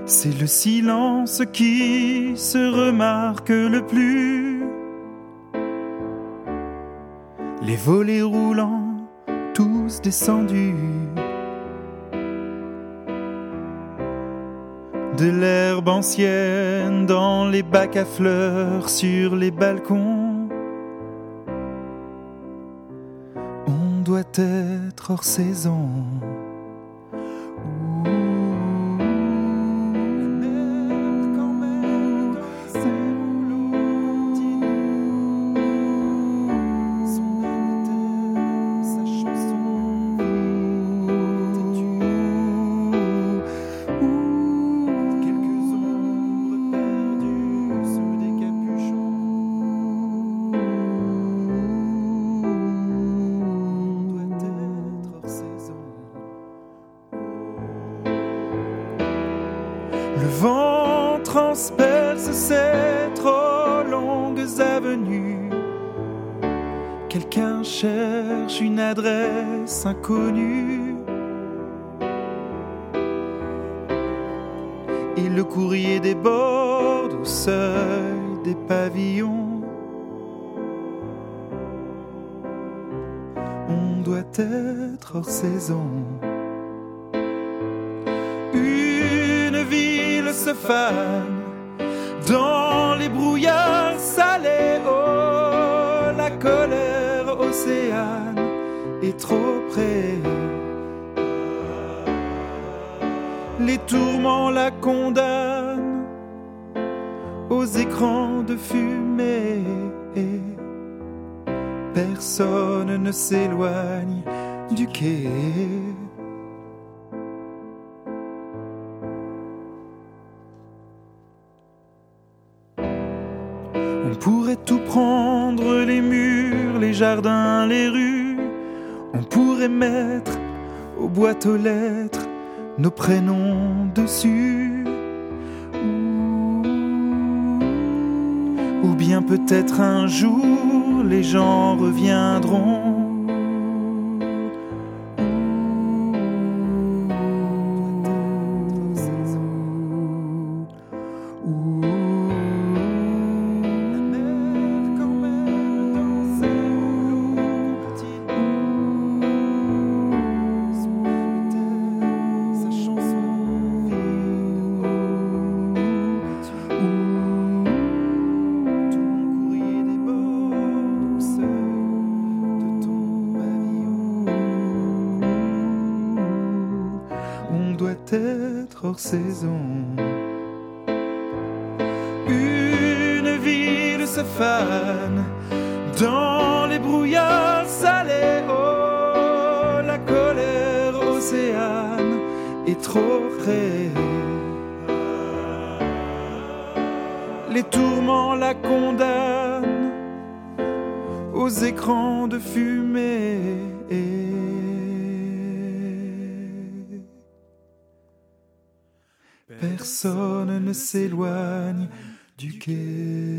C'est le silence qui se remarque le plus. Les volets roulants, tous descendus. De l'herbe ancienne dans les bacs à fleurs, sur les balcons. On doit être hors saison. Le vent transperce ces trop longues avenues. Quelqu'un cherche une adresse inconnue. Et le courrier déborde au seuil des pavillons. On doit être hors saison. Une ville se fane dans les brouillards salés. Oh, la colère océane est trop près. Les tourments la condamnent aux écrans de fumée. Personne ne s'éloigne du quai. On pourrait tout prendre, les murs, les jardins, les rues. On pourrait mettre aux boîtes aux lettres nos prénoms dessus. Ou bien peut-être un jour les gens reviendront. Être hors saison. Une ville se fane dans les brouillards salés. Oh, la colère océane est trop près. Les tourments la condamnent aux écrans de fumée. Personne ne s'éloigne du quai.